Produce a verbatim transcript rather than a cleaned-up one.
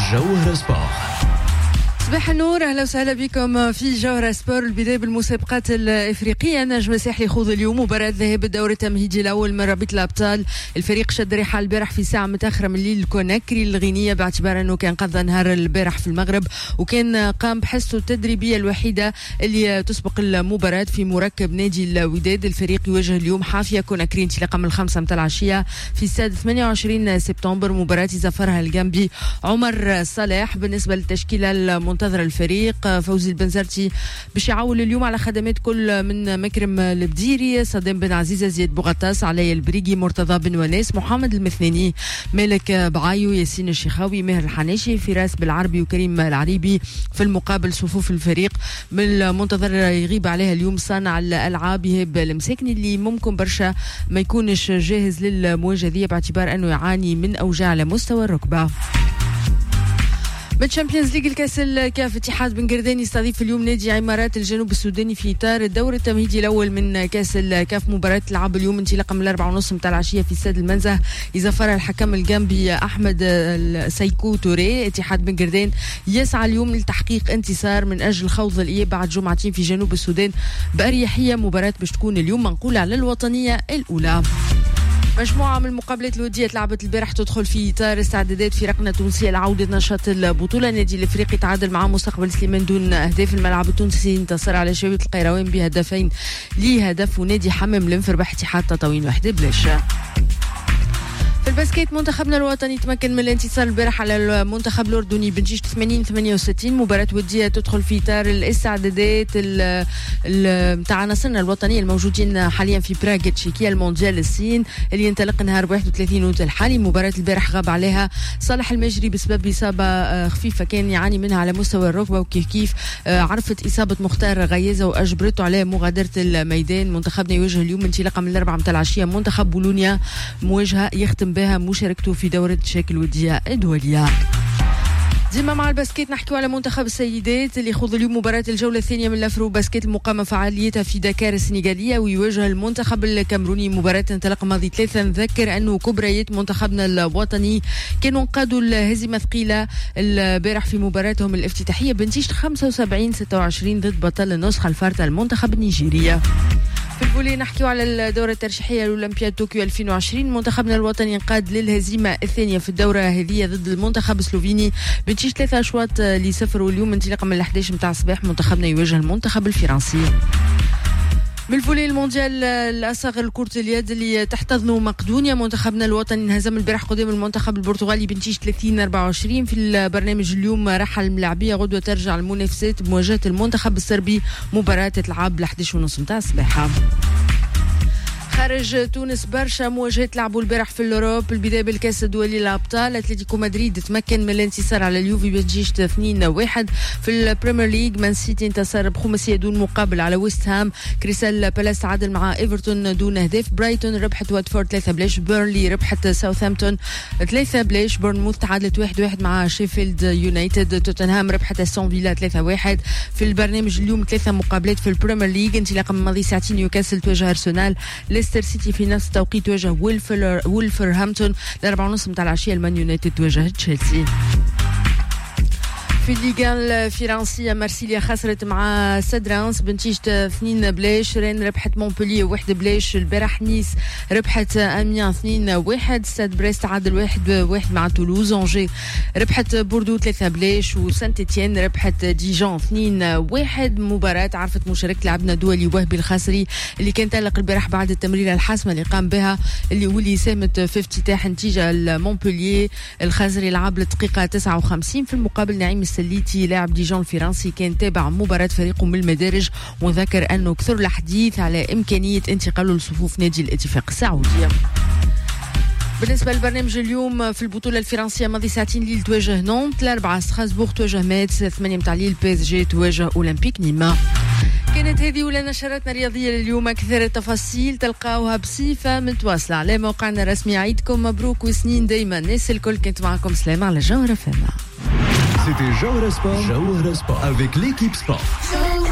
جوهرة سبور. صباح النور، اهلا وسهلا بكم في جوهرة سبور. البدايه بالمسابقات الافريقيه. نجم الساحلي يخوض اليوم مباراه ذهاب الدور التمهيدي الاول من رابطه الابطال. الفريق شد رحال البارح في ساعه متاخره من الليل الكوناكري الغينيه، باعتبار انه كان قضى نهار البارح في المغرب، وكان قام بحصته التدريبيه الوحيده اللي تسبق المباراه في مركب نادي الوداد. الفريق يواجه اليوم حافيه كوناكري انطلاقا من الخامسه متاع العشيه في استاد ثمانية وعشرين سبتمبر. مباراه يزفرها الجنبي عمر صلاح. بالنسبه للتشكيله المنتظره الفريق، فوزي البنزرتي باش يعول اليوم على خدمات كل من مكرم البديري، صدام بن عزيزه، زياد بوغطاس، علي البريقي، مرتضى بن وناس، محمد المثناني، مالك بعايو، ياسين الشيخاوي، ماهر الحناشي، فراس بالعربي وكريم العريبي. في المقابل صفوف الفريق من المنتظر يغيب عليها اليوم صانع الالعاب يهاب المساكني اللي ممكن برشا ما يكونش جاهز للمواجهه باعتبار انه يعاني من اوجاع على مستوى الركبه. بالتشامبيونز ليج الكاس الكاف، اتحاد بن قردان يستضيف اليوم نادي عمارات الجنوب السوداني في اطار الدور التمهيدي الاول من كاس الكاف. مباراه تلعب اليوم انطلاقا من الأربعة ونص متاع العشيه في استاد المنزه، يزفرها الحكم الجامبي احمد سيكو توري. اتحاد بن قردان يسعى اليوم لتحقيق انتصار من اجل خوض الاياب بعد جمعتين في جنوب السودان باريحيه. مباراه باش تكون اليوم منقوله على الوطنيه الاولى. مجموعة من المقابلات الودية تلعبت البارح تدخل في إطار استعدادات فرقنا التونسية لعودة نشاط البطولة. النادي الإفريقي تعادل مع مستقبل سليمان دون أهداف. الملعب التونسي انتصر على شبيبة القيروان بهدفين لهدف، ونادي حمام الانفر باتحاد تطاوين وحدة بلاش. في الباسكيت منتخبنا الوطني تمكن من الانتصار البارح على المنتخب الأردني بنتيجة ثمانين ثمانية وستين. مباراة ودية تدخل في إطار الاستعدادات نتاع عناصرنا الوطنية الموجودين حاليا في براغ تشيكيا المونديال الصين اللي ينطلق نهار واحد وثلاثين أوت الحالي. مباراة البارح غاب عليها صالح المجري بسبب إصابة خفيفة كان يعاني منها على مستوى الركبة، وكيف كيف عرفت إصابة مختار غيازة وأجبرته على مغادرة الميدان. منتخبنا يواجه اليوم انطلاقا من الأربعة متاع العشية منتخب بولونيا، مواجهة يختم بها مشاركته في دورة تشيك الودية الدولية. ديما مع الباسكيت نحكيو على منتخب السيدات اللي يخوض اليوم مباراة الجولة الثانية من الافرو باسكيت المقامة فعاليتها في دكار السنغالية، ويواجه المنتخب الكامروني. مباراة انطلق ماضي ثلاثة. نذكر انه كبريات منتخبنا الوطني كانوا انقادوا الهزيمة ثقيلة البارح في مباراتهم الافتتاحية بنتيجة خمسة وسبعين ستة وعشرين ضد بطل النسخة الفارطة المنتخب النيجيرية. في الفولي نحكيو على الدورة الترشيحية لأولمبياد طوكيو ألفين وعشرين. منتخبنا الوطني انقاد للهزيمة الثانية في الدورة هذه ضد المنتخب السلوفيني بنتيجة ثلاثة أشواط لصفر، واليوم انطلاقا من الأحد عشر متاع الصباح منتخبنا يواجه المنتخب الفرنسي. بالفولي المونديال الأصغر لكرة اليد اللي تحتضنه مقدونيا، منتخبنا الوطني انهزم البارح قدام المنتخب البرتغالي بنتيجة ثلاثين أربعة وعشرين. في البرنامج اليوم رحل الملاعبية، غدوة ترجع المنافسات بمواجهة المنتخب الصربي، مباراة تلعب الأحد عشر ونص متاع الصباح. خارج تونس برشا مواجهات لعبوا البارح في الأوروب. البداية بالكاس الدولي للأبطال، أتلتيكو مدريد تمكن من الانتصار على اليوفي بنتيجة اثنين واحد. في البريمير ليج مان سيتي انتصر بخماسية دون مقابل على ويست هام. كريستال بالاس تعادل مع ايفرتون دون اهداف. برايتون ربحت واتفورد ثلاثة بلاش. بيرنلي ربحت ساوثهامبتون ثلاثة بلاش. بورنموث تعادلت واحد واحد مع شيفيلد يونايتد. توتنهام ربحت استون فيلا ثلاثة واحد. في البرنامج اليوم ثلاثة مقابلات في البريمير ليج انطلاقا من ماضي ساعتين. نيوكاسل تواجه ارسنال. ليستر سيتي في نفس التوقيت تواجه ويلفر وولفرهامبتون. الأربعة ونص متاع العشية المان يونايتد تواجه تشيلسي. في الليغان الفرنسية مارسيليا خسرت مع سادرانس بنتيجة اثنين بلاش. رين ربحت مونبولييه واحد بلاش. البارح نيس ربحت اميان اثنين واحد. ستاد بريست تعادل واحد واحد مع تولوز. انجي ربحت بوردو ثلاثة بلاش. وسانت اتيان ربحت ديجون اثنين واحد. مباراة عرفت مشاركة لاعبنا دولي وهبي الخاسري اللي كان تألق البارح بعد التمريرة الحاسمة اللي قام بها اللي واللي ساهمت في افتتاح نتيجة المونبولييه. الخاسري لعب للدقيقة تسعة وخمسين. في المقابل نعيم السليتي لاعب ديجون الفرنسي كان تابع مباراة فريقه من المدارج، وذكر أنه كثر الحديث على إمكانية انتقاله لصفوف نادي الاتفاق السعودي. بالنسبة للبرنامج اليوم في البطولة الفرنسية ماضي ساعتين ليل تواجه نونت. الأربعة ستراسبورغ تواجه ميتس. ثمانية متاع ليل بي اس جي تواجه أولمبيك نيما. كانت هذه ولا نشراتنا الرياضية لليوم. أكثر التفاصيل تلقاوها بصفة متواصلة على موقعنا الرسمي. عيدكم مبروك وسنين دايما. الناس الكل كنت معكم سلامة على جوهرة فما. C'était Jauhara Sport, Jauhara Sport avec l'équipe sport.